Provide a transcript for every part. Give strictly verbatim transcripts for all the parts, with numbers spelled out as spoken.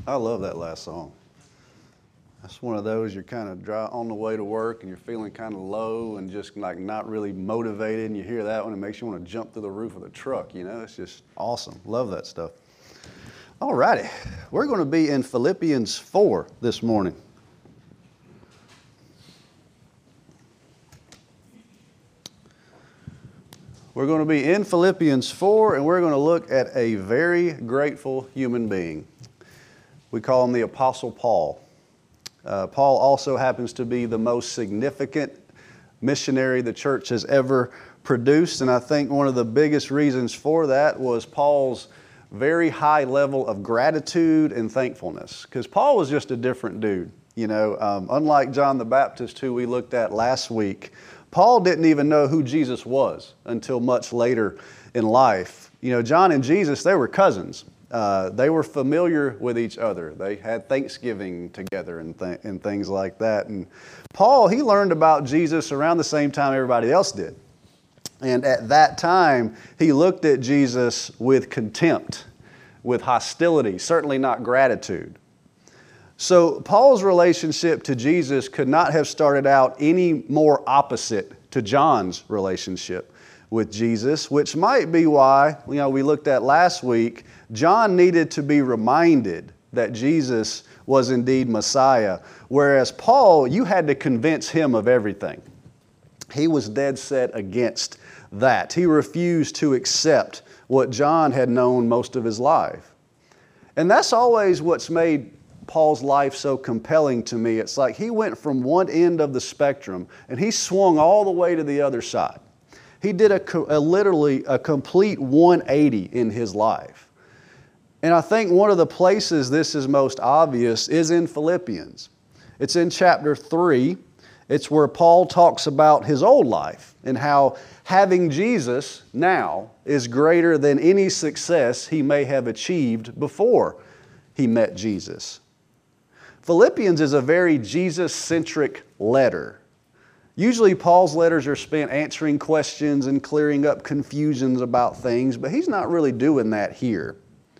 I love that last song. That's one of those you're kind of dry on the way to work and you're feeling kind of low and just like not really motivated, and you hear that one, it makes you want to jump through the roof of the truck, you know? It's just awesome. Love that stuff. All righty. We're going to be in Philippians four this morning. We're going to be in Philippians four, and we're going to look at a very grateful human being. We call him the Apostle Paul. Uh, Paul also happens to be the most significant missionary the church has ever produced, and I think one of the biggest reasons for that was Paul's very high level of gratitude and thankfulness, because Paul was just a different dude. You know, um, unlike John the Baptist, who we looked at last week, Paul didn't even know who Jesus was until much later in life. You know, John and Jesus, they were cousins. Uh, they were familiar with each other. They had Thanksgiving together and, th- and things like that. And Paul, he learned about Jesus around the same time everybody else did. And at that time, he looked at Jesus with contempt, with hostility, certainly not gratitude. So Paul's relationship to Jesus could not have started out any more opposite to John's relationship with Jesus, which might be why, you know, we looked at last week, John needed to be reminded that Jesus was indeed Messiah, whereas Paul, you had to convince him of everything. He was dead set against that. He refused to accept what John had known most of his life. And that's always what's made Paul's life so compelling to me. It's like he went from one end of the spectrum and he swung all the way to the other side. He did a, a literally a complete one eighty in his life. And I think one of the places this is most obvious is in Philippians. It's in chapter three. It's where Paul talks about his old life and how having Jesus now is greater than any success he may have achieved before he met Jesus. Philippians is a very Jesus-centric letter. Usually Paul's letters are spent answering questions and clearing up confusions about things, but he's not really doing that here.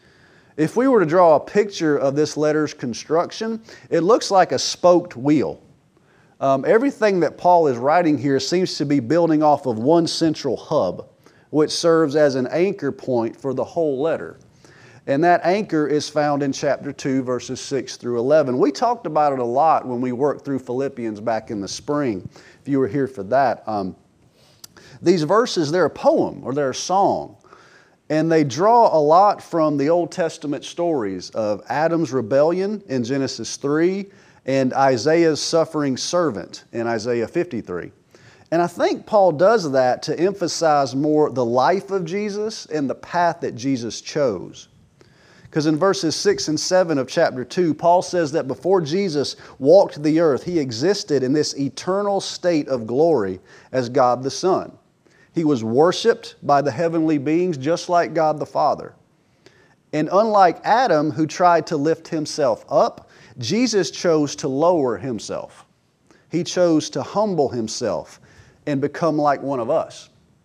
If we were to draw a picture of this letter's construction, it looks like a spoked wheel. Um, everything that Paul is writing here seems to be building off of one central hub, which serves as an anchor point for the whole letter. And that anchor is found in chapter two, verses six through eleven. We talked about it a lot when we worked through Philippians back in the spring, if you were here for that. Um, these verses, they're a poem or they're a song. And they draw a lot from the Old Testament stories of Adam's rebellion in Genesis three and Isaiah's suffering servant in Isaiah fifty-three. And I think Paul does that to emphasize more the life of Jesus and the path that Jesus chose. Because in verses six and seven of chapter two, Paul says that before Jesus walked the earth, He existed in this eternal state of glory as God the Son. He was worshiped by the heavenly beings just like God the Father. And unlike Adam, who tried to lift himself up, Jesus chose to lower Himself. He chose to humble Himself and become like one of us.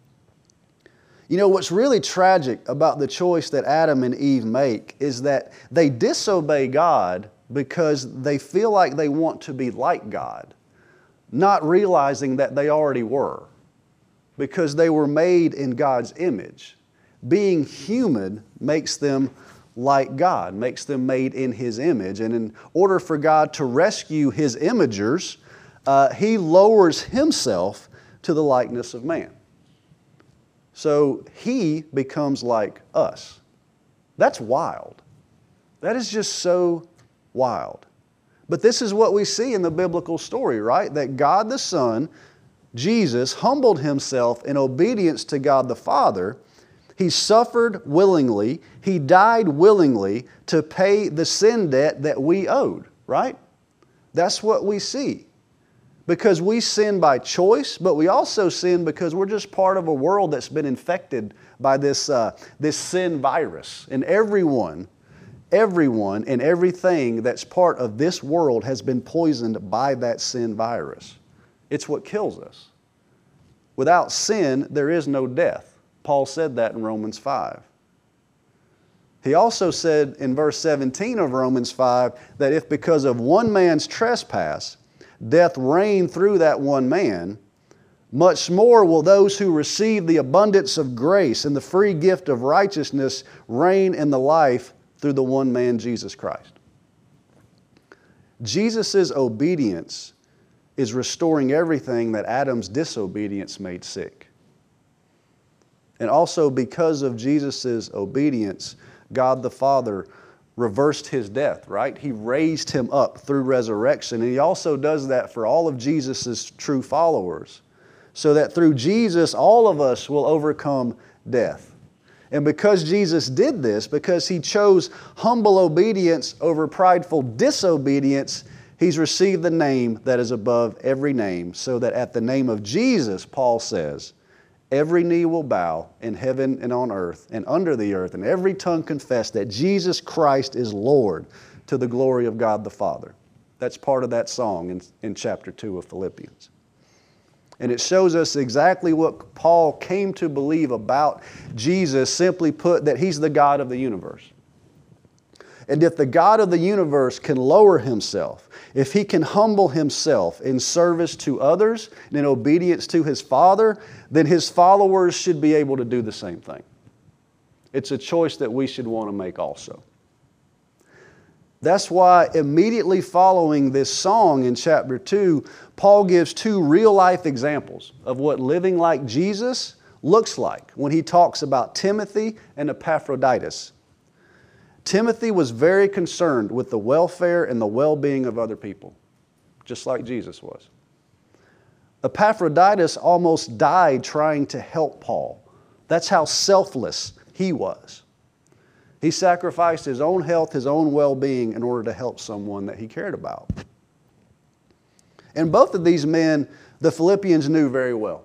You know, what's really tragic about the choice that Adam and Eve make is that they disobey God because they feel like they want to be like God, not realizing that they already were, because they were made in God's image. Being human makes them like God, makes them made in His image. And in order for God to rescue His imagers, uh, He lowers Himself to the likeness of man. So He becomes like us. That's wild. That is just so wild. But this is what we see in the biblical story, right? That God the Son, Jesus, humbled Himself in obedience to God the Father. He suffered willingly. He died willingly to pay the sin debt that we owed, right? That's what we see. Because we sin by choice, but we also sin because we're just part of a world that's been infected by this, uh, this sin virus. And everyone, everyone and everything that's part of this world has been poisoned by that sin virus. It's what kills us. Without sin, there is no death. Paul said that in Romans five. He also said in verse seventeen of Romans five that if because of one man's trespass, death reigned through that one man, much more will those who receive the abundance of grace and the free gift of righteousness reign in the life through the one man, Jesus Christ. Jesus' obedience is restoring everything that Adam's disobedience made sick. And also because of Jesus' obedience, God the Father reversed His death, right? He raised Him up through resurrection. And He also does that for all of Jesus' true followers, so that through Jesus, all of us will overcome death. And because Jesus did this, because He chose humble obedience over prideful disobedience, He's received the name that is above every name, so that at the name of Jesus, Paul says, every knee will bow in heaven and on earth and under the earth, and every tongue confess that Jesus Christ is Lord, to the glory of God the Father. That's part of that song in, in chapter two of Philippians. And it shows us exactly what Paul came to believe about Jesus, simply put, that He's the God of the universe. And if the God of the universe can lower Himself, if He can humble Himself in service to others and in obedience to His Father, then His followers should be able to do the same thing. It's a choice that we should want to make also. That's why immediately following this song in chapter two, Paul gives two real-life examples of what living like Jesus looks like when he talks about Timothy and Epaphroditus. Timothy was very concerned with the welfare and the well-being of other people, just like Jesus was. Epaphroditus almost died trying to help Paul. That's how selfless he was. He sacrificed his own health, his own well-being in order to help someone that he cared about. And both of these men, the Philippians knew very well.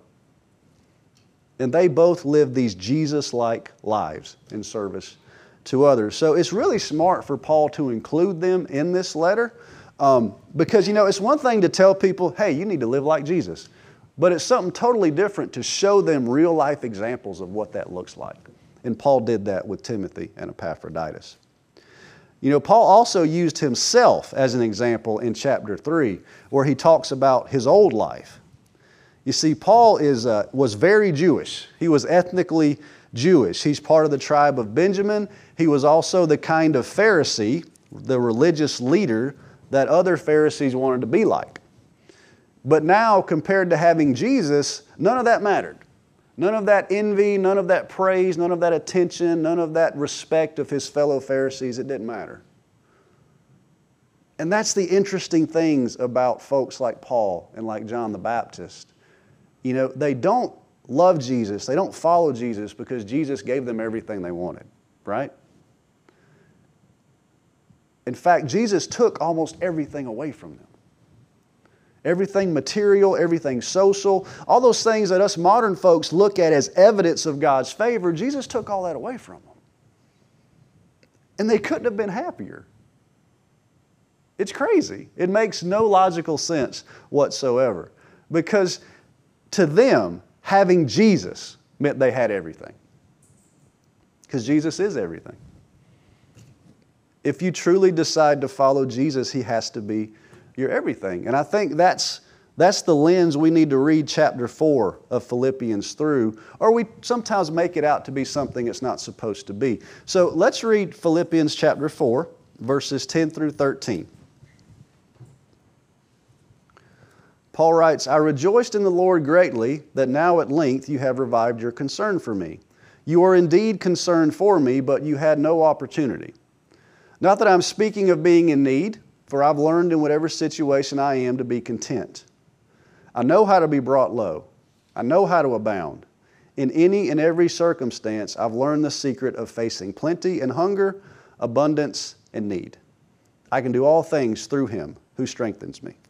And they both lived these Jesus-like lives in service to others. So it's really smart for Paul to include them in this letter um, because, you know, it's one thing to tell people, hey, you need to live like Jesus. But it's something totally different to show them real-life examples of what that looks like. And Paul did that with Timothy and Epaphroditus. You know, Paul also used himself as an example in chapter three, where he talks about his old life. You see, Paul is, uh, was very Jewish. He was ethnically Jewish. He's part of the tribe of Benjamin. He was also the kind of Pharisee, the religious leader that other Pharisees wanted to be like. But now, compared to having Jesus, none of that mattered. None of that envy, none of that praise, none of that attention, none of that respect of his fellow Pharisees, it didn't matter. And that's the interesting things about folks like Paul and like John the Baptist. You know, they don't love Jesus, they don't follow Jesus because Jesus gave them everything they wanted, right? In fact, Jesus took almost everything away from them. Everything material, everything social, all those things that us modern folks look at as evidence of God's favor, Jesus took all that away from them. And they couldn't have been happier. It's crazy. It makes no logical sense whatsoever. Because to them, having Jesus meant they had everything. Because Jesus is everything. If you truly decide to follow Jesus, He has to be your everything. And I think that's, that's the lens we need to read chapter four of Philippians through, or we sometimes make it out to be something it's not supposed to be. So let's read Philippians chapter four, verses ten through thirteen. Paul writes, I rejoiced in the Lord greatly that now at length you have revived your concern for me. You are indeed concerned for me, but you had no opportunity. Not that I'm speaking of being in need, for I've learned in whatever situation I am to be content. I know how to be brought low. I know how to abound. In any and every circumstance, I've learned the secret of facing plenty and hunger, abundance and need. I can do all things through Him who strengthens me.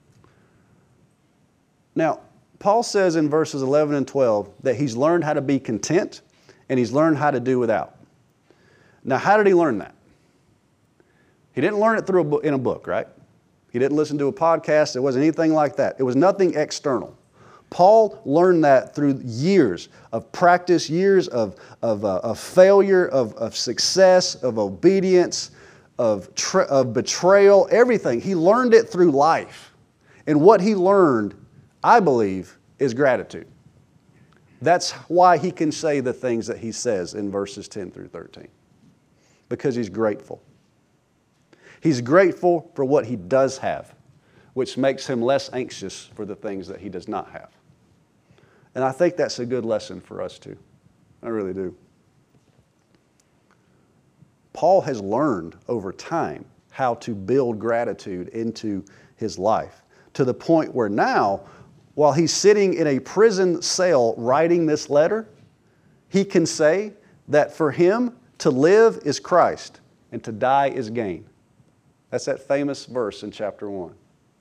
Now, Paul says in verses eleven and twelve that he's learned how to be content and he's learned how to do without. Now, how did he learn that? He didn't learn it through a book, in a book, right? He didn't listen to a podcast. It wasn't anything like that. It was nothing external. Paul learned that through years of practice, years of, of, uh, of failure, of, of success, of obedience, of, tra- of betrayal, everything. He learned it through life. And what he learned, I believe, is gratitude. That's why he can say the things that he says in verses ten through thirteen. Because he's grateful. He's grateful for what he does have, which makes him less anxious for the things that he does not have. And I think that's a good lesson for us too. I really do. Paul has learned over time how to build gratitude into his life to the point where now, while he's sitting in a prison cell writing this letter, he can say that for him to live is Christ and to die is gain. That's that famous verse in chapter one.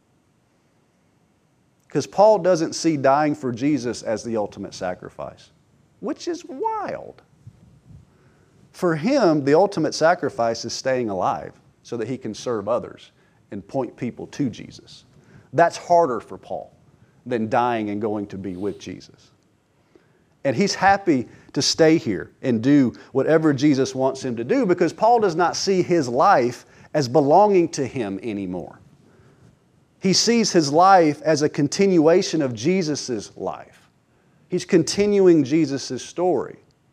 Because Paul doesn't see dying for Jesus as the ultimate sacrifice, which is wild. For him, the ultimate sacrifice is staying alive so that he can serve others and point people to Jesus. That's harder for Paul than dying and going to be with Jesus. And he's happy to stay here and do whatever Jesus wants him to do because Paul does not see his life as belonging to him anymore. He sees his life as a continuation of Jesus' life. He's continuing Jesus' story.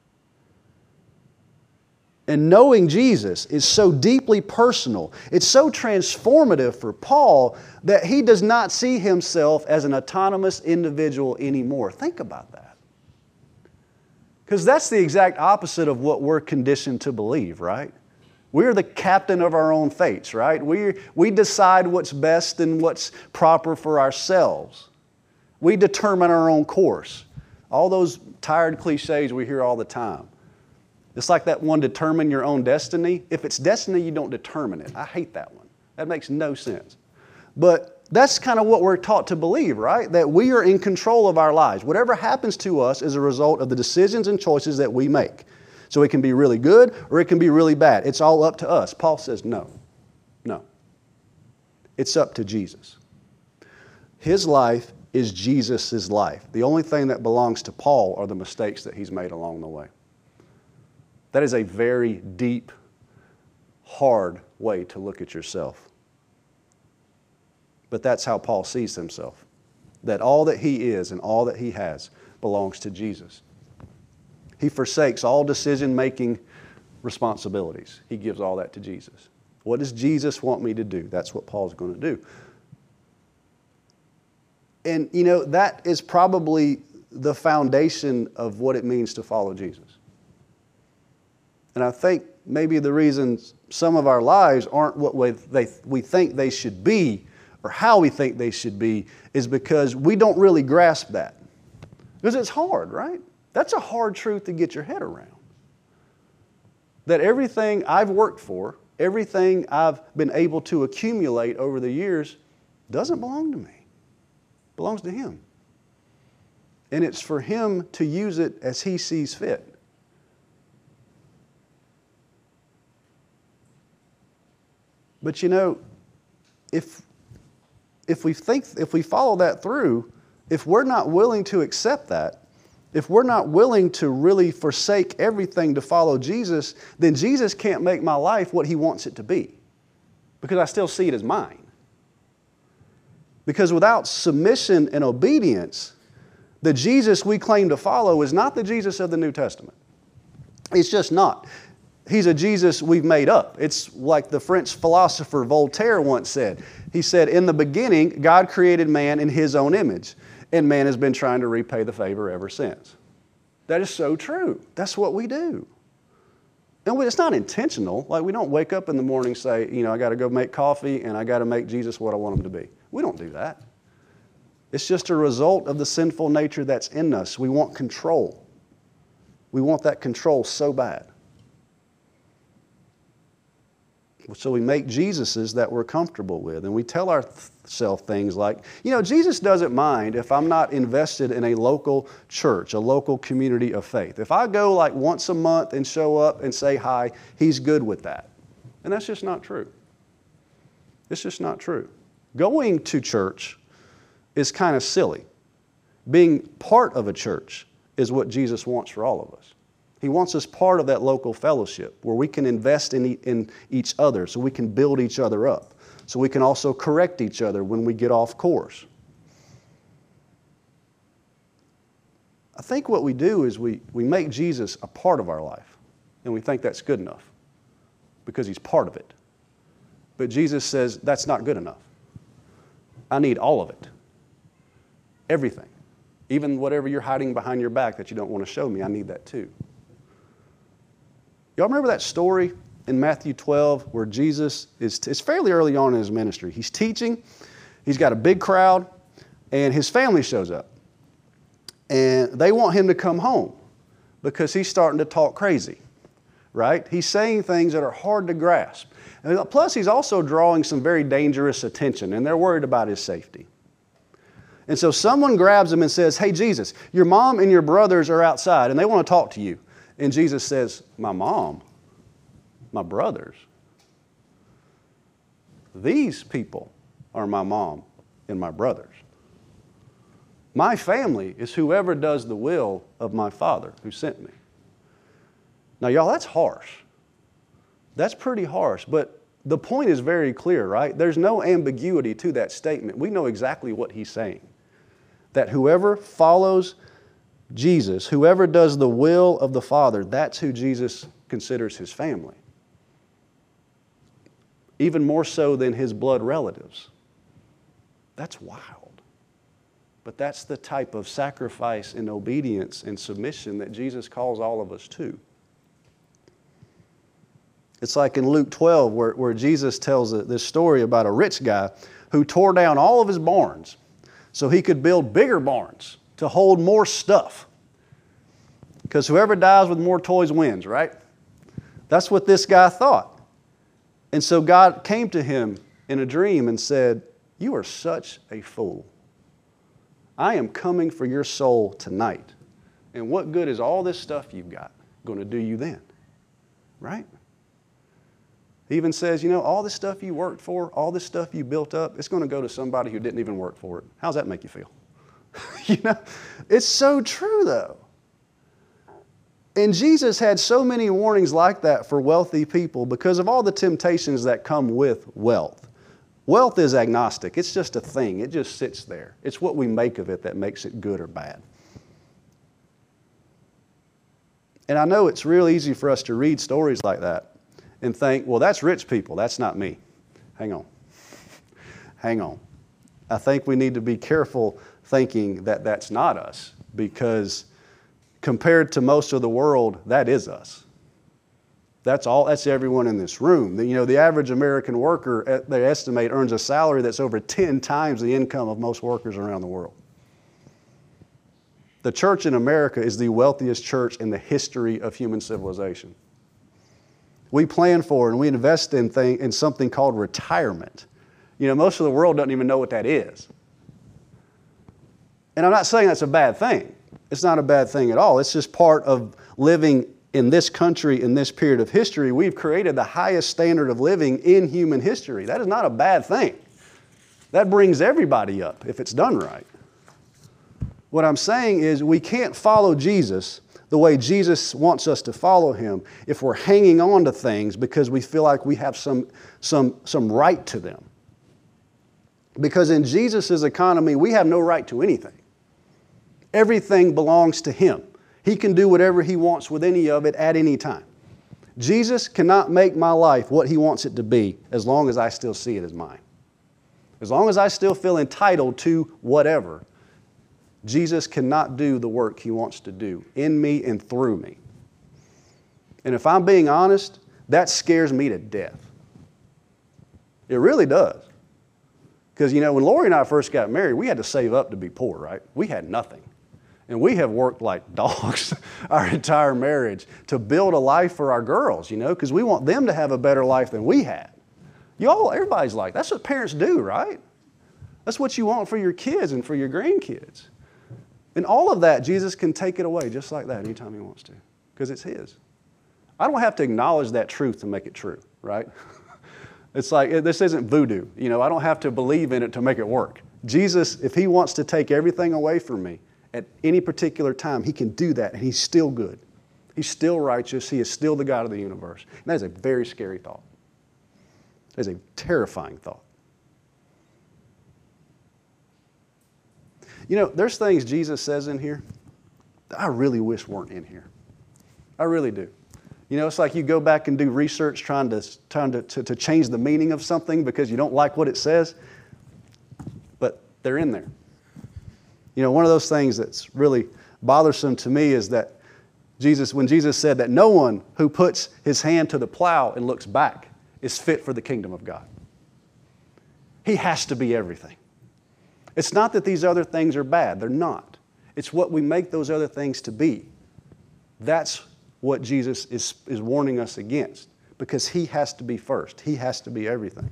And knowing Jesus is so deeply personal, it's so transformative for Paul that he does not see himself as an autonomous individual anymore. Think about that. Because that's the exact opposite of what we're conditioned to believe, right? We're the captain of our own fates, right? We, we decide what's best and what's proper for ourselves. We determine our own course. All those tired cliches we hear all the time. It's like that one, determine your own destiny. If it's destiny, you don't determine it. I hate that one. That makes no sense. But that's kind of what we're taught to believe, right? That we are in control of our lives. Whatever happens to us is a result of the decisions and choices that we make. So it can be really good or it can be really bad. It's all up to us. Paul says no. No. It's up to Jesus. His life is Jesus' life. The only thing that belongs to Paul are the mistakes that he's made along the way. That is a very deep, hard way to look at yourself. But that's how Paul sees himself. That all that he is and all that he has belongs to Jesus. He forsakes all decision-making responsibilities. He gives all that to Jesus. What does Jesus want me to do? That's what Paul's going to do. And, you know, that is probably the foundation of what it means to follow Jesus. And I think maybe the reason some of our lives aren't what we, they, we think they should be or how we think they should be is because we don't really grasp that. Because it's hard, right? That's a hard truth to get your head around. That everything I've worked for, everything I've been able to accumulate over the years doesn't belong to me. It belongs to Him. And it's for Him to use it as He sees fit. But you know, if, if we think, if we follow that through, if we're not willing to accept that, if we're not willing to really forsake everything to follow Jesus, then Jesus can't make my life what He wants it to be. Because I still see it as mine. Because without submission and obedience, the Jesus we claim to follow is not the Jesus of the New Testament. It's just not. He's a Jesus we've made up. It's like the French philosopher Voltaire once said. He said, in the beginning, God created man in His own image, and man has been trying to repay the favor ever since. That is so true. That's what we do. And it's not intentional. Like, we don't wake up in the morning and say, you know, I got to go make coffee and I got to make Jesus what I want Him to be. We don't do that. It's just a result of the sinful nature that's in us. We want control. We want that control so bad. So we make Jesuses that we're comfortable with, and we tell ourselves things like, you know, Jesus doesn't mind if I'm not invested in a local church, a local community of faith. If I go like once a month and show up and say hi, He's good with that. And that's just not true. It's just not true. Going to church is kind of silly. Being part of a church is what Jesus wants for all of us. He wants us part of that local fellowship where we can invest in, e- in each other so we can build each other up, so we can also correct each other when we get off course. I think what we do is we, we make Jesus a part of our life, and we think that's good enough because He's part of it. But Jesus says that's not good enough. I need all of it. Everything. Even whatever you're hiding behind your back that you don't want to show me, I need that too. Y'all remember that story in Matthew twelve where Jesus is, it's fairly early on in His ministry. He's teaching, He's got a big crowd, and His family shows up. And they want Him to come home because He's starting to talk crazy, right? He's saying things that are hard to grasp. And plus, He's also drawing some very dangerous attention, and they're worried about His safety. And so someone grabs Him and says, hey, Jesus, your mom and your brothers are outside, and they want to talk to you. And Jesus says, my mom, my brothers, these people are my mom and my brothers. My family is whoever does the will of my Father who sent me. Now, y'all, that's harsh. That's pretty harsh, but the point is very clear, right? There's no ambiguity to that statement. We know exactly what He's saying. That whoever follows Jesus, whoever does the will of the Father, that's who Jesus considers His family. Even more so than His blood relatives. That's wild. But that's the type of sacrifice and obedience and submission that Jesus calls all of us to. It's like in Luke twelve where, where Jesus tells this story about a rich guy who tore down all of his barns so he could build bigger barns to hold more stuff. Because whoever dies with more toys wins, right? That's what this guy thought. And so God came to him in a dream and said, you are such a fool. I am coming for your soul tonight. And what good is all this stuff you've got going to do you then? Right? He even says, you know, all this stuff you worked for, all this stuff you built up, it's going to go to somebody who didn't even work for it. How does that make you feel? You know, it's so true though. And Jesus had so many warnings like that for wealthy people because of all the temptations that come with wealth. Wealth is agnostic. It's just a thing. It just sits there. It's what we make of it that makes it good or bad. And I know it's real easy for us to read stories like that and think, well, that's rich people. That's not me. Hang on. Hang on. I think we need to be careful thinking that that's not us because compared to most of the world, that is us. That's all. That's everyone in this room. You know, the average American worker, they estimate, earns a salary that's over ten times the income of most workers around the world. The church in America is the wealthiest church in the history of human civilization. We plan for and we invest in, thing, in something called retirement. You know, most of the world doesn't even know what that is. And I'm not saying that's a bad thing. It's not a bad thing at all. It's just part of living in this country, in this period of history. We've created the highest standard of living in human history. That is not a bad thing. That brings everybody up if it's done right. What I'm saying is we can't follow Jesus the way Jesus wants us to follow Him if we're hanging on to things because we feel like we have some, some, some right to them. Because in Jesus' economy, we have no right to anything. Everything belongs to Him. He can do whatever He wants with any of it at any time. Jesus cannot make my life what He wants it to be as long as I still see it as mine. As long as I still feel entitled to whatever, Jesus cannot do the work He wants to do in me and through me. And if I'm being honest, that scares me to death. It really does. Because, you know, when Lori and I first got married, we had to save up to be poor, right? We had nothing. And we have worked like dogs our entire marriage to build a life for our girls, you know, because we want them to have a better life than we had. Y'all, everybody's like, that's what parents do, right? That's what you want for your kids and for your grandkids. And all of that, Jesus can take it away just like that anytime He wants to, because it's His. I don't have to acknowledge that truth to make it true, right? It's like, this isn't voodoo. You know, I don't have to believe in it to make it work. Jesus, if He wants to take everything away from me At any particular time, He can do that, and He's still good. He's still righteous. He is still the God of the universe. And that is a very scary thought. That is a terrifying thought. You know, there's things Jesus says in here that I really wish weren't in here. I really do. You know, it's like you go back and do research trying to, trying to, to, to change the meaning of something because you don't like what it says, but they're in there. You know, one of those things that's really bothersome to me is that Jesus, when Jesus said that no one who puts his hand to the plow and looks back is fit for the kingdom of God. He has to be everything. It's not that these other things are bad. They're not. It's what we make those other things to be. That's what Jesus is, is warning us against, because He has to be first. He has to be everything.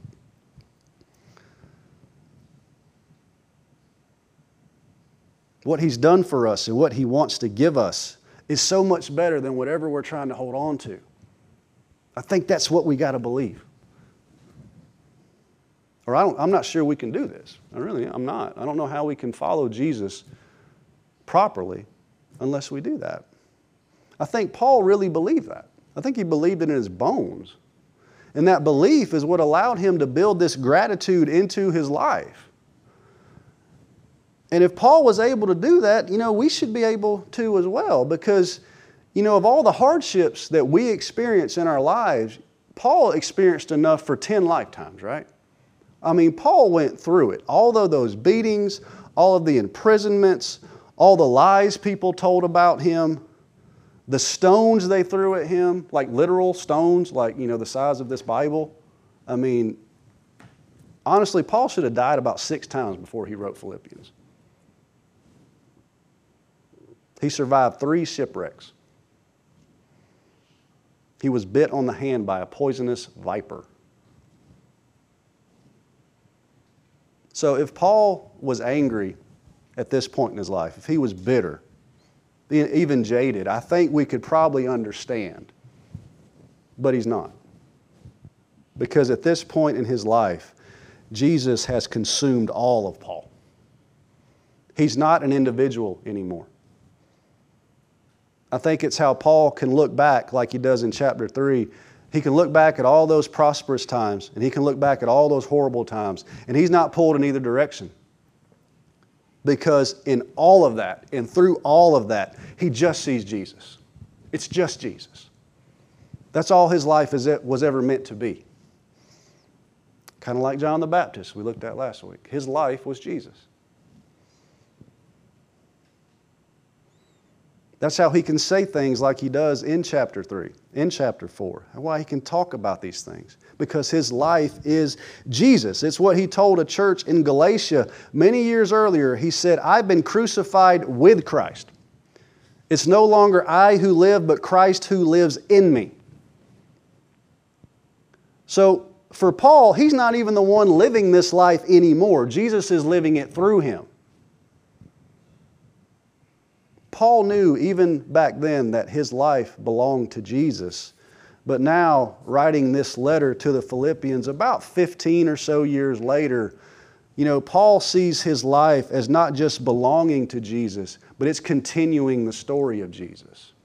What He's done for us and what He wants to give us is so much better than whatever we're trying to hold on to. I think that's what we got to believe. Or I don't, I'm not sure we can do this. I really, I'm not. I don't know how we can follow Jesus properly unless we do that. I think Paul really believed that. I think he believed it in his bones. And that belief is what allowed him to build this gratitude into his life. And if Paul was able to do that, you know, we should be able to as well, because, you know, of all the hardships that we experience in our lives, Paul experienced enough for ten lifetimes, right? I mean, Paul went through it. All of those beatings, all of the imprisonments, all the lies people told about him, the stones they threw at him, like literal stones, like, you know, the size of this Bible. I mean, honestly, Paul should have died about six times before he wrote Philippians. He survived three shipwrecks. He was bit on the hand by a poisonous viper. So if Paul was angry at this point in his life, if he was bitter, even jaded, I think we could probably understand. But he's not. Because at this point in his life, Jesus has consumed all of Paul. He's not an individual anymore. I think it's how Paul can look back like he does in chapter three. He can look back at all those prosperous times, and he can look back at all those horrible times, and he's not pulled in either direction. Because in all of that, and through all of that, he just sees Jesus. It's just Jesus. That's all his life was ever meant to be. Kind of like John the Baptist we looked at last week. His life was Jesus. That's how he can say things like he does in chapter three, in chapter four. And why he can talk about these things. Because his life is Jesus. It's what he told a church in Galatia many years earlier. He said, I've been crucified with Christ. It's no longer I who live, but Christ who lives in me. So for Paul, he's not even the one living this life anymore. Jesus is living it through him. Paul knew even back then that his life belonged to Jesus. But now, writing this letter to the Philippians about fifteen or so years later, you know, Paul sees his life as not just belonging to Jesus, but it's continuing the story of Jesus.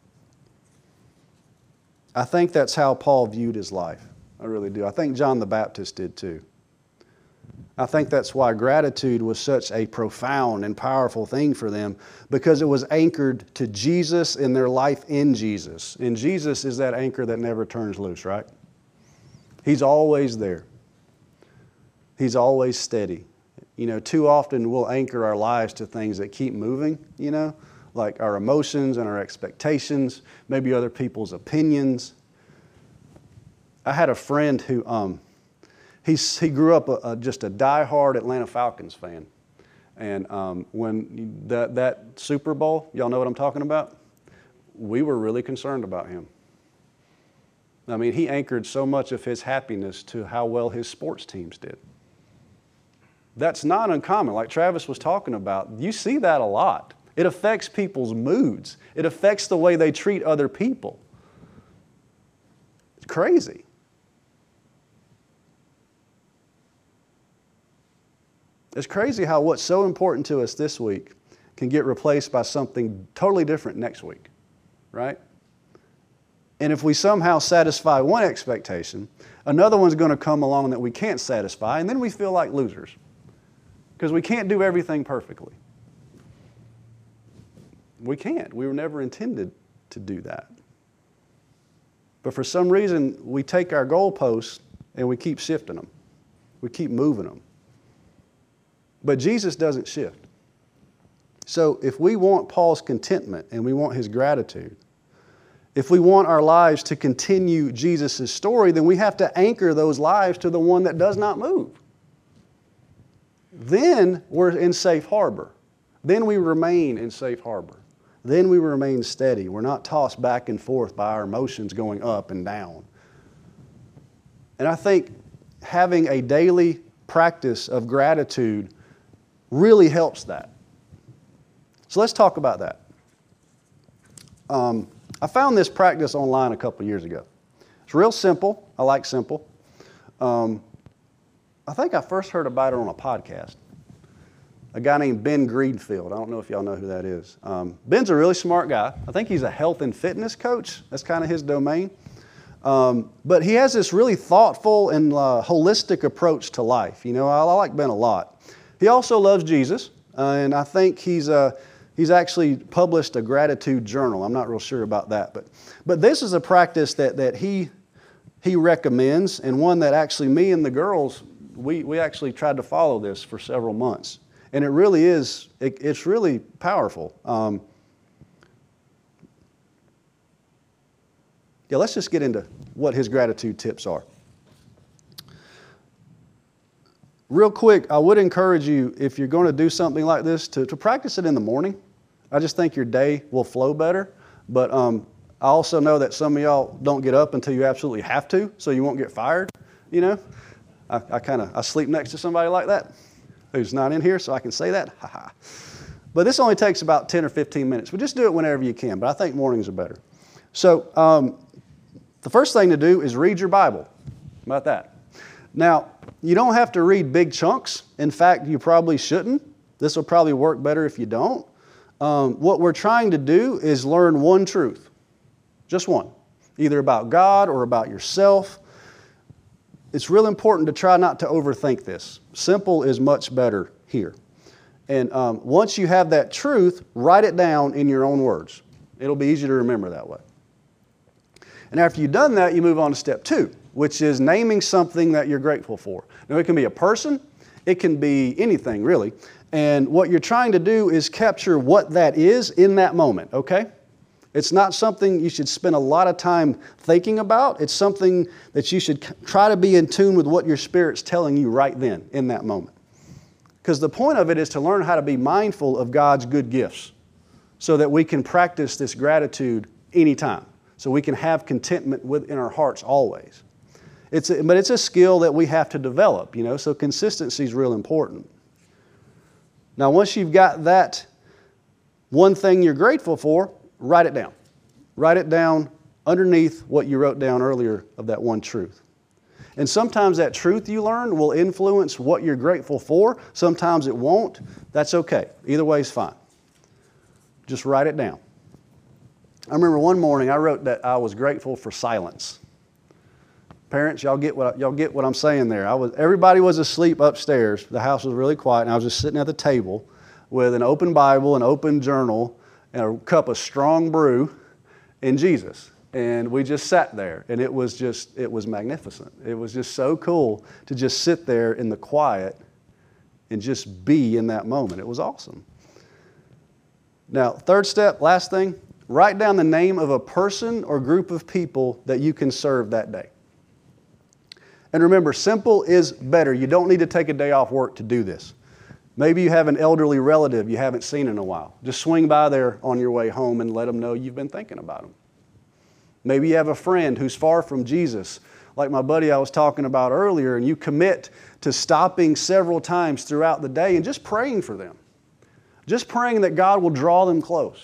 I think that's how Paul viewed his life. I really do. I think John the Baptist did too. I think that's why gratitude was such a profound and powerful thing for them, because it was anchored to Jesus and their life in Jesus. And Jesus is that anchor that never turns loose, right? He's always there. He's always steady. You know, too often we'll anchor our lives to things that keep moving, you know, like our emotions and our expectations, maybe other people's opinions. I had a friend who... um. He's, he grew up a, a, just a diehard Atlanta Falcons fan. And um, when that, that Super Bowl, y'all know what I'm talking about? We were really concerned about him. I mean, he anchored so much of his happiness to how well his sports teams did. That's not uncommon. Like Travis was talking about, you see that a lot. It affects people's moods. It affects the way they treat other people. It's crazy. It's crazy how what's so important to us this week can get replaced by something totally different next week, right? And if we somehow satisfy one expectation, another one's going to come along that we can't satisfy, and then we feel like losers because we can't do everything perfectly. We can't. We were never intended to do that. But for some reason, we take our goalposts and we keep shifting them. We keep moving them. But Jesus doesn't shift. So if we want Paul's contentment and we want his gratitude, if we want our lives to continue Jesus' story, then we have to anchor those lives to the one that does not move. Then we're in safe harbor. Then we remain in safe harbor. Then we remain steady. We're not tossed back and forth by our emotions going up and down. And I think having a daily practice of gratitude really helps that. So let's talk about that. Um, I found this practice online a couple years ago. It's real simple. I like simple. Um, I think I first heard about it on a podcast. A guy named Ben Greenfield. I don't know if y'all know who that is. Um, Ben's a really smart guy. I think he's a health and fitness coach. That's kind of his domain. Um, but he has this really thoughtful and uh, holistic approach to life. You know, I, I like Ben a lot. He also loves Jesus, uh, and I think he's uh, he's actually published a gratitude journal. I'm not real sure about that, but but this is a practice that that he he recommends, and one that actually me and the girls we we actually tried to follow this for several months. And it really is, it, it's really powerful. Um, yeah, let's just get into what his gratitude tips are. Real quick, I would encourage you, if you're going to do something like this, to, to practice it in the morning. I just think your day will flow better. But um, I also know that some of y'all don't get up until you absolutely have to, so you won't get fired, you know. I, I kind of, I sleep next to somebody like that who's not in here, so I can say that. Ha ha. But this only takes about ten or fifteen minutes. But just do it whenever you can. But I think mornings are better. So um, the first thing to do is read your Bible. How about that? Now, you don't have to read big chunks. In fact, you probably shouldn't. This will probably work better if you don't. Um, what we're trying to do is learn one truth. Just one. Either about God or about yourself. It's real important to try not to overthink this. Simple is much better here. And um, once you have that truth, write it down in your own words. It'll be easier to remember that way. And after you've done that, you move on to step two, which is naming something that you're grateful for. Now, it can be a person. It can be anything, really. And what you're trying to do is capture what that is in that moment, okay? It's not something you should spend a lot of time thinking about. It's something that you should try to be in tune with what your Spirit's telling you right then, in that moment. Because the point of it is to learn how to be mindful of God's good gifts so that we can practice this gratitude anytime. So we can have contentment within our hearts always. It's a, but it's a skill that we have to develop, you know, so consistency is real important. Now, once you've got that one thing you're grateful for, write it down. Write it down underneath what you wrote down earlier of that one truth. And sometimes that truth you learned will influence what you're grateful for. Sometimes it won't. That's okay. Either way is fine. Just write it down. I remember one morning I wrote that I was grateful for silence. Parents, y'all get what y'all get what I'm saying there. I was everybody was asleep upstairs. The house was really quiet, and I was just sitting at the table with an open Bible, an open journal, and a cup of strong brew in Jesus. And we just sat there, and it was just, it was magnificent. It was just so cool to just sit there in the quiet and just be in that moment. It was awesome. Now, third step, last thing, write down the name of a person or group of people that you can serve that day. And remember, simple is better. You don't need to take a day off work to do this. Maybe you have an elderly relative you haven't seen in a while. Just swing by there on your way home and let them know you've been thinking about them. Maybe you have a friend who's far from Jesus, like my buddy I was talking about earlier, and you commit to stopping several times throughout the day and just praying for them. Just praying that God will draw them close.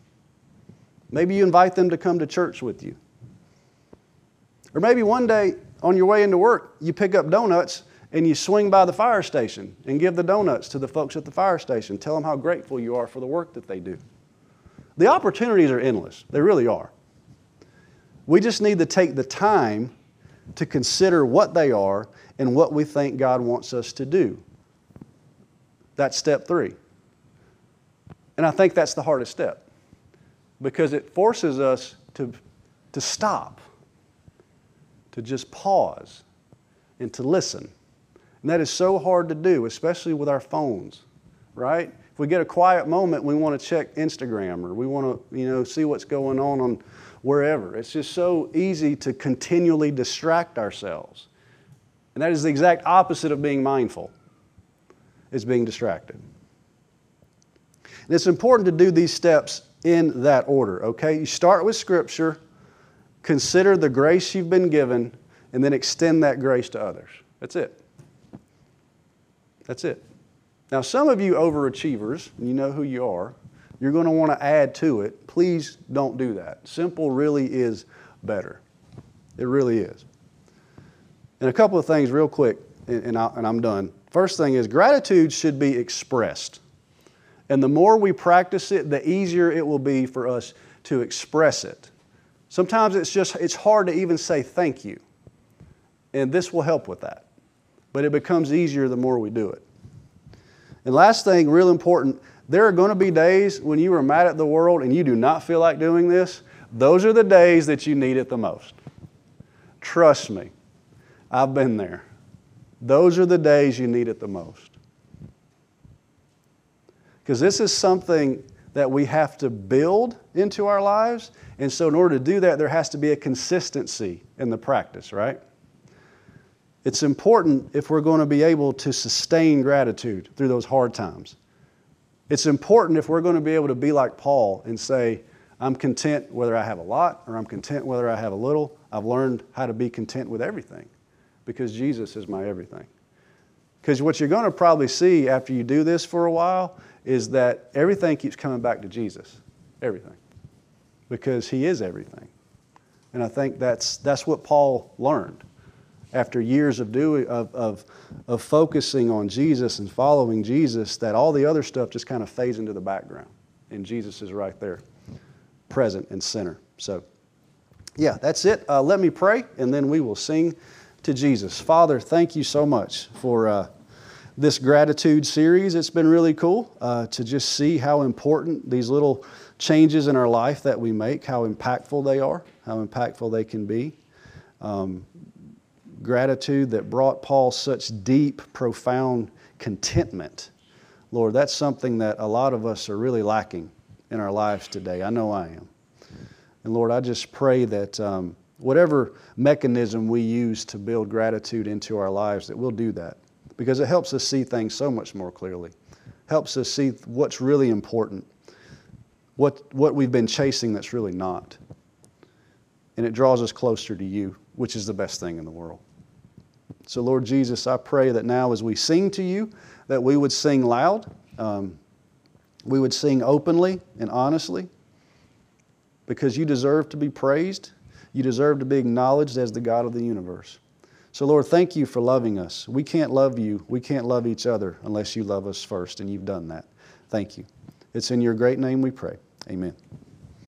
Maybe you invite them to come to church with you. Or maybe one day on your way into work, you pick up donuts and you swing by the fire station and give the donuts to the folks at the fire station. Tell them how grateful you are for the work that they do. The opportunities are endless. They really are. We just need to take the time to consider what they are and what we think God wants us to do. That's step three. And I think that's the hardest step because it forces us to, to stop, to just pause, and to listen. And that is so hard to do, especially with our phones, right? If we get a quiet moment, we want to check Instagram or we want to, you know, see what's going on on wherever. It's just so easy to continually distract ourselves. And that is the exact opposite of being mindful, is being distracted. And it's important to do these steps in that order, okay? You start with Scripture, consider the grace you've been given, and then extend that grace to others. That's it. That's it. Now, some of you overachievers, and you know who you are, you're going to want to add to it. Please don't do that. Simple really is better. It really is. And a couple of things real quick, and, I, and I'm done. First thing is gratitude should be expressed. And the more we practice it, the easier it will be for us to express it. Sometimes it's just, it's hard to even say thank you. And this will help with that. But it becomes easier the more we do it. And last thing, real important, there are going to be days when you are mad at the world and you do not feel like doing this. Those are the days that you need it the most. Trust me, I've been there. Those are the days you need it the most. Because this is something that we have to build into our lives. And so in order to do that, there has to be a consistency in the practice, right? It's important if we're going to be able to sustain gratitude through those hard times. It's important if we're going to be able to be like Paul and say, I'm content whether I have a lot or I'm content whether I have a little. I've learned how to be content with everything because Jesus is my everything. Because what you're going to probably see after you do this for a while is that everything keeps coming back to Jesus. Everything. Because He is everything. And I think that's, that's what Paul learned. After years of doing of, of of focusing on Jesus and following Jesus, that all the other stuff just kind of fades into the background. And Jesus is right there, present and center. So, yeah, that's it. Uh, let me pray, and then we will sing to Jesus. Father, thank you so much for uh, this gratitude series. It's been really cool uh, to just see how important these little changes in our life that we make, how impactful they are, how impactful they can be. Um, Gratitude that brought Paul such deep, profound contentment. Lord, that's something that a lot of us are really lacking in our lives today. I know I am. And Lord, I just pray that um, whatever mechanism we use to build gratitude into our lives, that we'll do that. Because it helps us see things so much more clearly. Helps us see what's really important. What, what we've been chasing that's really not. And it draws us closer to you, which is the best thing in the world. So, Lord Jesus, I pray that now as we sing to you, that we would sing loud, um, we would sing openly and honestly, because you deserve to be praised. You deserve to be acknowledged as the God of the universe. So, Lord, thank you for loving us. We can't love you, we can't love each other unless you love us first, and you've done that. Thank you. It's in your great name we pray. Amen.